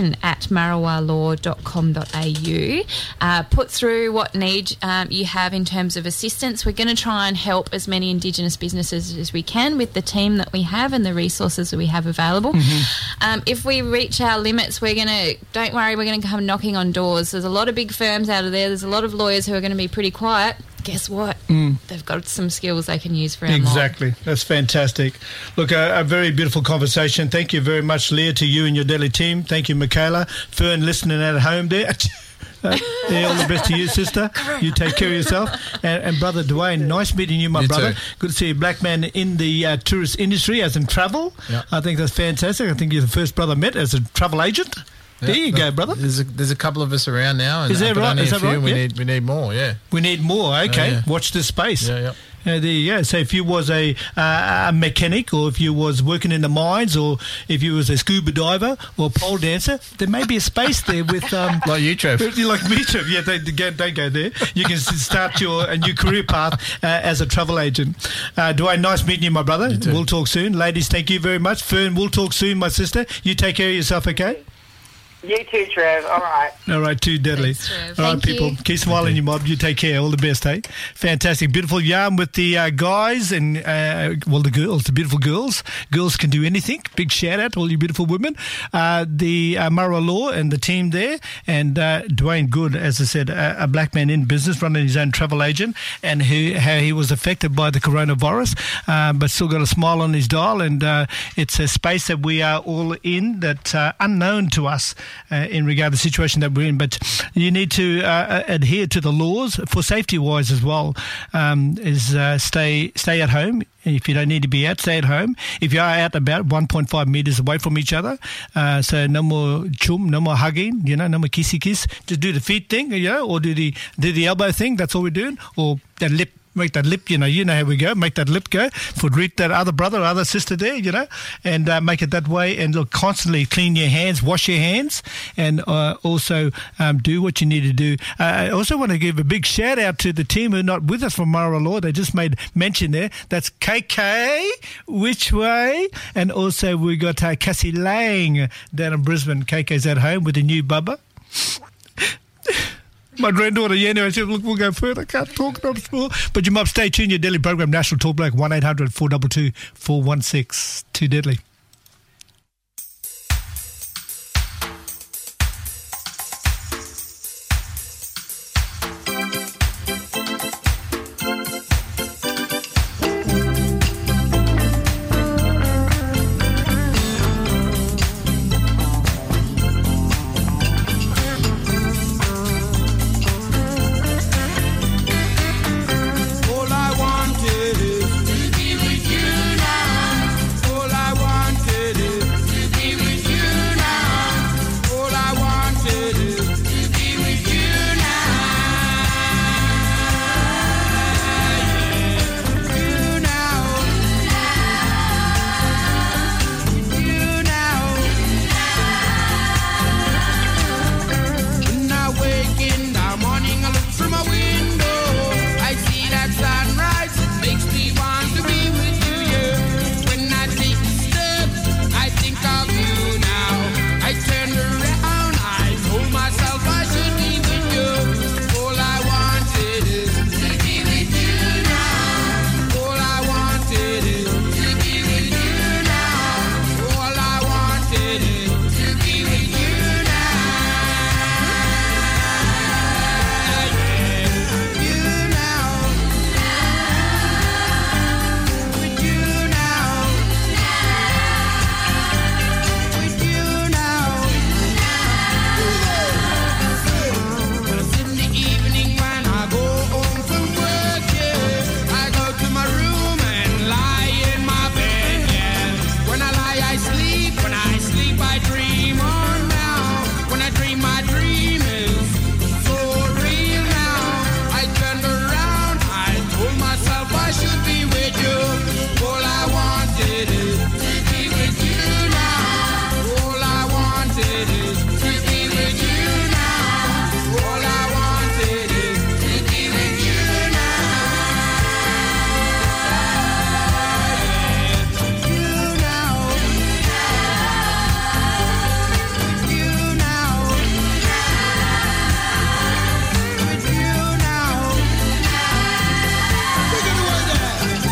reception@marrawalaw.com.au. Put through what need you have in terms of assistance. We're going to try and help as many Indigenous businesses as we can with the team that we have and the resources that we have available. If we reach our limits, don't worry, we're going to come knocking on doors. There's a lot of big firms out of there. There's a lot of lawyers who are going to be pretty quiet. Guess what? They've got some skills they can use for our Exactly. That's fantastic. Look, a very beautiful conversation. Thank you very much, Leah, to you and your Delhi team. Thank you, Michaela. Fern, listening at home there. All the best to you, sister. You take care of yourself. And brother Dwayne, nice meeting you, my brother. Too. Good to see a black man in the tourist industry, as in travel. Yep. I think that's fantastic. I think you're the first brother I met as a travel agent. There you go, brother. There's a couple of us around now. Is that right? Is that right? We need more. Yeah. We need more. Okay, yeah. Watch this space. Yeah. There you go. So if you was a mechanic, or if you was working in the mines, or if you was a scuba diver or pole dancer, there may be a space there with like you, Trev. Like me, Trev. Yeah, don't go there. You can start a new career path as a travel agent. Dwayne, nice meeting you, my brother. We'll talk soon. Ladies, thank you very much. Fern, we'll talk soon, my sister. You take care of yourself, okay? You too, Trev. All right. All right, too deadly. Thanks, All right, Thank people. you. Keep smiling, you mob. You take care. All the best, eh? Fantastic. Beautiful yarn with the guys and, the girls, the beautiful girls. Girls can do anything. Big shout out to all you beautiful women. The Mara Law and the team there. And Dwayne Good, as I said, a black man in business, running his own travel agent, and how he was affected by the coronavirus, but still got a smile on his dial. And it's a space that we are all in that's unknown to us. In regard to the situation that we're in, but you need to adhere to the laws for safety-wise as well. Stay at home. If you don't need to be out, stay at home. If you are out about 1.5 metres away from each other, so no more chum, no more hugging, no more kissy kiss. Just do the feet thing, or do the elbow thing. That's all we're doing, or the lip. Make that lip, you know how we go. Make that lip go for greet that other brother or other sister there, and make it that way. And look, constantly clean your hands, wash your hands, and also do what you need to do. I also want to give a big shout out to the team who are not with us from Mara Law. They just made mention there. That's KK, which way? And also we got Cassie Lang down in Brisbane. KK's at home with a new bubba. My granddaughter, I said, look, we'll go further. I can't talk, not small. But you must stay tuned. Your Daily program, National Talk Black, 1-800-422-416. Too deadly. All I want I sleep, when I sleep I dream on now. When I dream, my dream is so real now. I turned around, I told myself I should be with you. All I wanted is to be with you now. All I wanted is to be with you now. All I wanted is to be with you now. You now. You now. With you now. Look at the way there.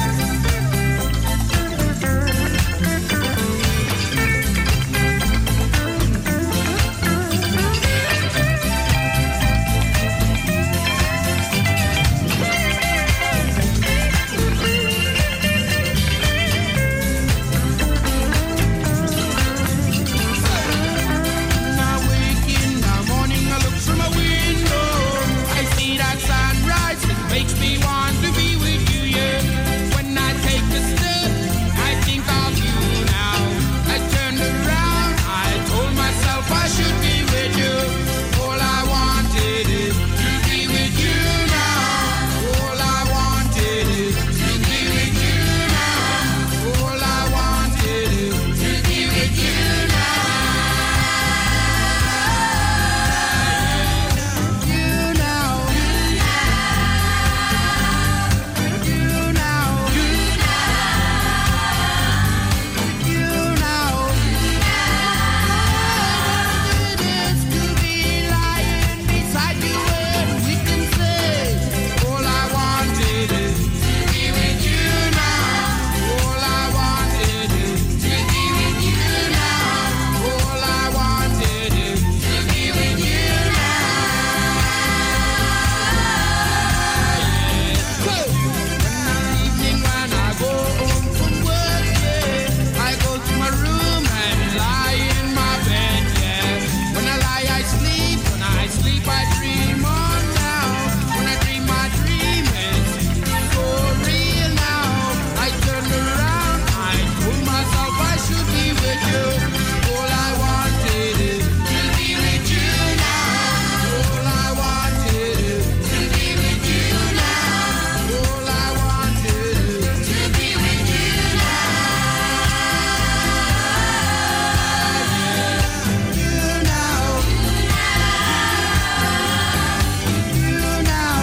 When I wake in the morning, I look through my window. I see that sunrise, it makes me want to be with you, yeah. When I take a step, I think of you now. I turned around, I told myself I should be with you. All I wanted is to be with you now. All I wanted is to be with you now. All I wanted is to be with you now. You now. You now. You now. It is to be lying beside you and we can say, all I wanted is to be with you now. All I wanted is to be with you now. All I wanted is to be with you evening when I go home from work, yeah, I go to my room and lie in my bed, yeah. When I lie, I sleep. When I sleep, I dream on now. When I dream, my dream is so real now. I turned around, I told myself I should be with you. All I wanted is to be with you now. All I wanted is to be with you now. All I wanted is to be with you now. You now. You now.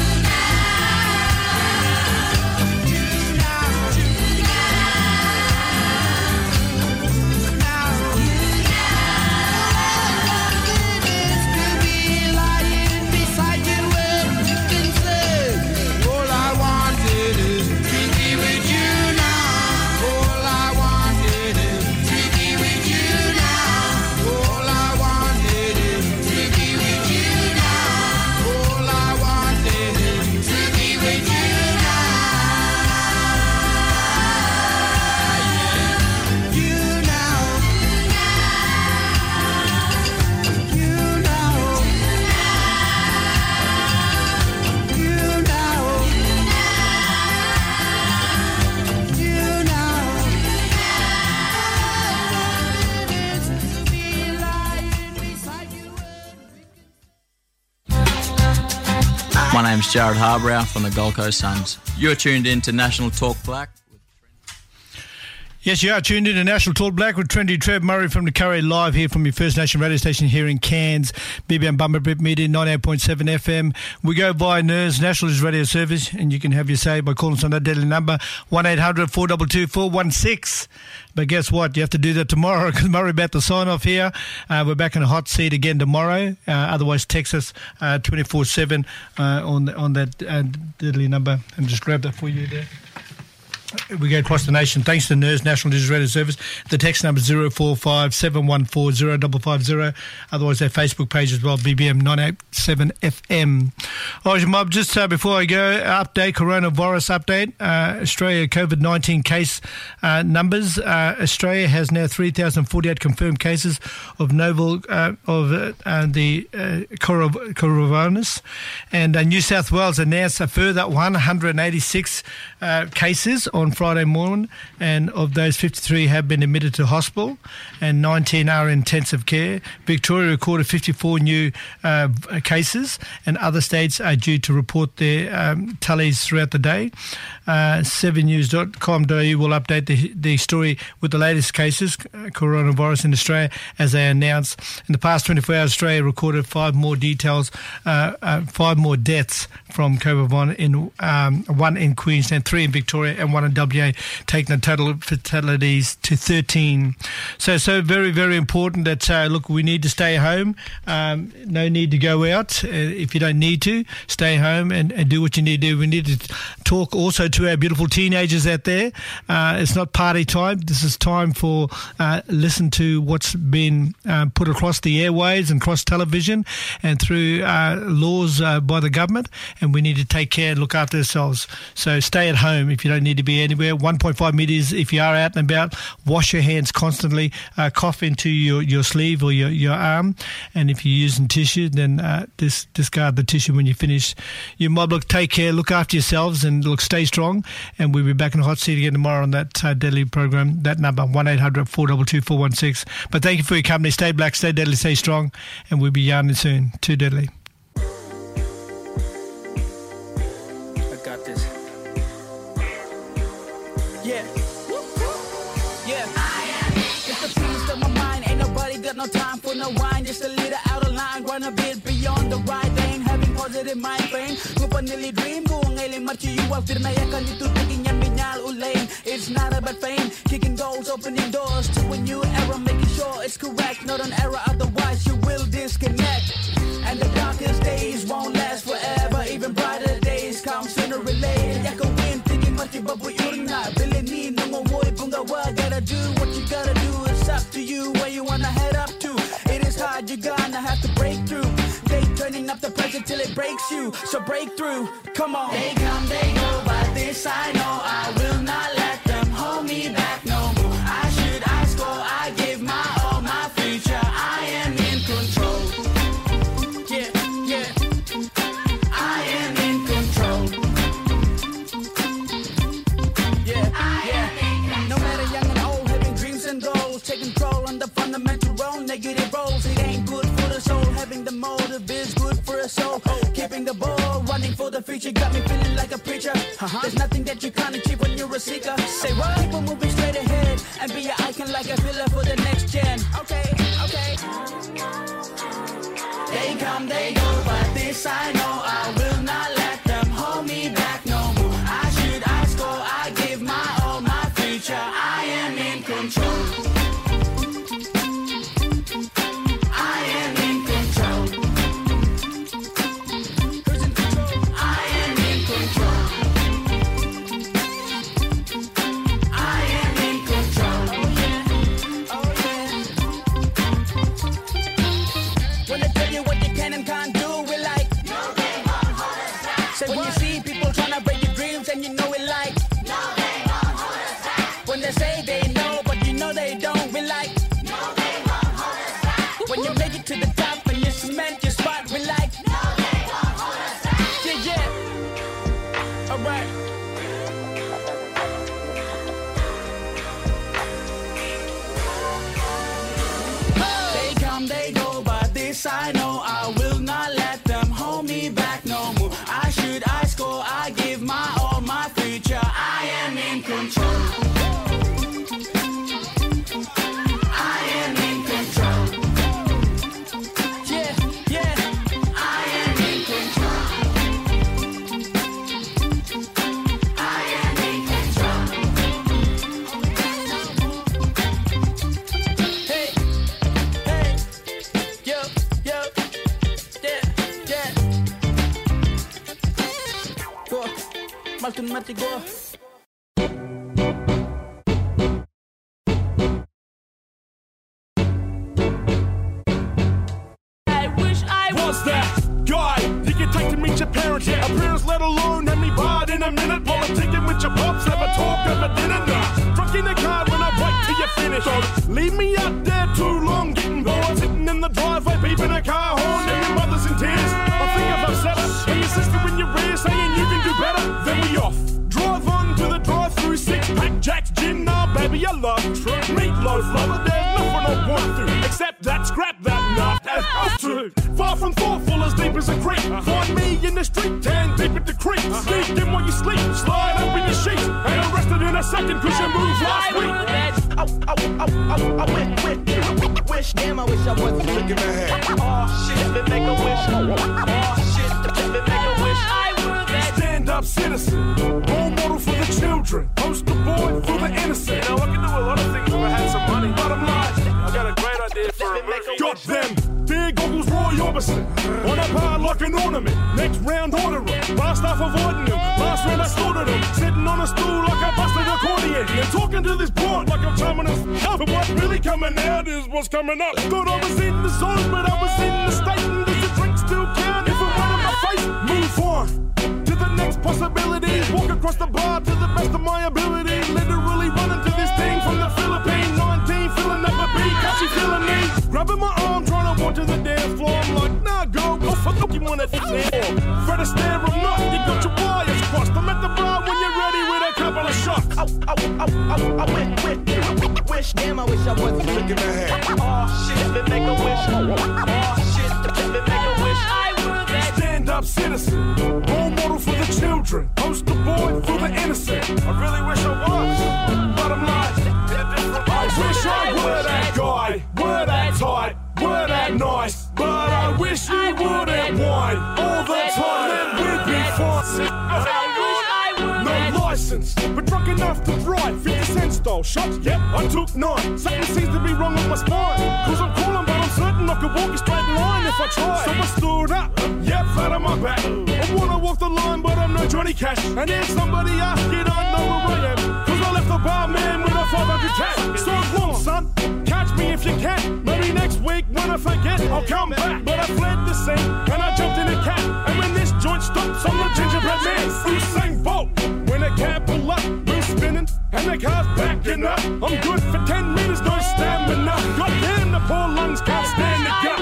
It is to be lying beside you and you can say, all I wanted is to be with you now. All I wanted is to be with you now. All I wanted is to be with you now. All I wanted is to be with you now. You now. You now. You now. You now. It is to be lying beside you. My name's Jared Harbrow from the Gold Coast Suns. You're tuned in to National Talk Black. Yes, you are tuned in to National Talk Black with Trendy Trev Murray from the Curry, live here from your First Nation radio station here in Cairns, BBM Bumblebip Media, 98.7 FM. We go via NERS, National Radio Service, and you can have your say by calling us on that deadly number, 1-800-422-416. But guess what? You have to do that tomorrow because Murray about to sign off here. We're back in a hot seat again tomorrow. Otherwise, text us 24/7 on that deadly number, and just grab that for you there. We go across the nation. Thanks to NERS, National Digital Radio Service. The text number is 045 714 0550. Otherwise, their Facebook page as well, BBM 987 FM. All right, Mob, just before I go, update, coronavirus update. Australia COVID-19 case numbers. Australia has now 3,048 confirmed cases of novel coronavirus. And New South Wales announced a further 186 cases on Friday morning, and of those 53 have been admitted to hospital and 19 are in intensive care. Victoria recorded 54 new cases, and other states are due to report their tallies throughout the day. 7news.com.au will update the story with the latest cases, coronavirus in Australia, as they announced. In the past 24 hours, Australia recorded 5 more deaths from COVID-19, 1 in Queensland, 3 in Victoria, and 1 in WA, taking the total fatalities to 13. So very, very important that, look, we need to stay home. No need to go out. If you don't need to, stay home and do what you need to do. We need to talk also to our beautiful teenagers out there. It's not party time. This is time for listen to what's been put across the airwaves and across television and through laws by the government, and we need to take care and look after ourselves. So stay at home if you don't need to be anywhere. 1.5 metres if you are out and about. Wash your hands constantly. Cough into your sleeve or your arm, and if you're using tissue, then discard the tissue when you finish your mob. Look, take care, look after yourselves, and look, stay strong, and we'll be back in the hot seat again tomorrow on that deadly program. That number 1-800-422-416. But thank you for your company. Stay black, stay deadly, stay strong, and we'll be yarning soon. Too deadly. I got this. Yeah. It's the peace of my mind. Ain't nobody got no time for no wine. Just a little out of line, run a bit beyond the right lane. Having positive mind frame. Nili dream ko ngayon marchi you walk na yakan dito taking yan minyal ulain. It's not about fame, kicking goals, opening doors to a new era, making sure it's correct, not an error, otherwise you will disconnect. And the darkest days won't last forever, even brighter days come sooner or later. Yakan win, thinking marchi baboy urna, bilinin no moy bunga wa. Gotta do what you gotta do, it's up to you where you wanna head up to. It is hard, you're gonna have to break through. They turning up the pressure till it breaks you, so break through, come on. They come, they go, but this I know, I will not let them hold me back no more. I should, I score, I give my all, my future, I am in control. Yeah, yeah, I am in control. Yeah, yeah, no matter young and old, having dreams and goals, take control on the fundamental role, negative roles, it ain't good for the soul, having the motive is good for a soul, keeping the ball running for the future, got me feeling like a preacher. There's nothing that you can't achieve when you're a seeker. Say what? People moving straight ahead and be an icon like a filler for the next gen. Okay, okay. They come, they go, but this I know, I will not let them hold me back no more. I should, I score, I give my all, my future, I am in control. I am in control. Who's in control? I am in control. I am in control. Oh yeah, oh yeah. When they tell you what you can and can't do, we're like, no, they won't hold us back. Say when you see people trying to break your dreams and you know it like, no, they won't hold us back. When they say they know but you know they don't, we're like, no, they won't hold us back. When you make it to the top and you cement your spot, we're like, no, they won't hold us back. Yeah, yeah. Alright. They come, they go, but this I know, I will not let them hold me back no more. I should, I score, I give my all, my future, I am in control. I am in control. Yeah, yeah, I am in control. I am in control. Hey, hey, yo, yo, yeah, yeah. Go, Maltumati, go. I wish I Was that guy you can take to meet your parents? Yeah. Appearance, let alone have me barred in a minute. Politicking with your pops, never talk over dinner. Nah. Drunk in the car when I wait till you finish. Don't leave me out there too long, getting bored. Sitting in the driveway, beeping a car horn, and your mother's in tears. I think I've upset her. And your sister in your rear saying you can do better. Then we off. Drive on to the drive-through, far from thoughtful, as deep as a creek. Find me in the street, tan deep at the creek. Sneak in while you sleep, slide up in your sheets, and arrested in a second cause you moved last week. I wish, damn, I wish I wasn't looking ahead. Oh shit, let me make a wish. Oh shit, let me make a wish. I were that stand-up citizen, role model for the children, poster boy for the innocent. You know, I can do a lot of things if I had some money. Bottom line, I got a great idea for a movie. Got them big goggles, Roy Orbison, on a bar like an ornament. Next round, order them. Last off avoiding them. Last round, I slaughtered them. Sitting on a stool like I busted an accordion. And talking to this broad like I'm chumming us. But what's really coming out is what's coming up. Thought I was in the zone, but I was in the state. And does the drink still count? If I'm right in my face, move on to the next possibility. Walk across the bar to the best of my ability. Literally running to this thing from the Philippines. 19, filling up a beat, cause she feeling me. Grabbing my arm, trying to walk to the dance floor. I'm like, nah, go fuck you wanna do that. Fred Astaire, I'm not, you got your wires crossed. I'm at the bar when you're ready with a couple of shots. I wish, damn, I wish I wasn't looking ahead. Oh shit, let me make a wish. Oh shit, let me make a wish. I were that stand-up citizen, role model for the children, poster boy for the innocent. I really wish I was, but I'm not. I wish I were that guy, were that tight, were that nice, but I wish you wouldn't whine all the time, then we'd be fine. No license, but drunk enough to drive 50 cent style shots, yep, I took 9. Something seems to be wrong with my spine, cause I'm crawling but I'm certain I could walk a straight line if I tried. So I stood up, yep, flat on my back. I wanna walk the line but I'm no Johnny Cash. And then somebody asked, you don't know where I am, cause I left the barman with a 500 cash. So long son, catch me if you can. Maybe next week when I forget I'll come back. But I fled the scene and I jumped in a cab. And when this joint stops I'm the gingerbread man. Usain Bolt, when a cab pull up, wheels spinning and the car's backing up. I'm good for 10 minutes, no stamina. Goddamn, the poor lungs can't stand the gap.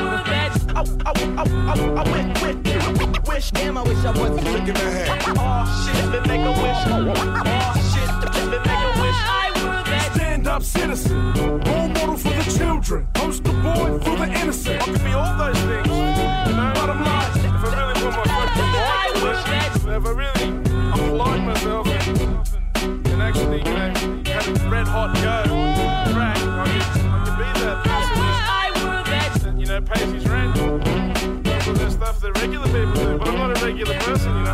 I wish, damn, I wish I wasn't looking ahead. Oh shit, let me make a wish. Oh shit, let me make a wish. I were that stand-up citizen, role model for the children, poster boy for the innocent. I could be all those things, you know. Bottom line, if I really put my foot in the right position, if I really applied myself and actually, you know, had a red hot go, crack, I could be that person that, you know, pays his rent. That's the stuff that regular people do, but I'm not a regular person, you know.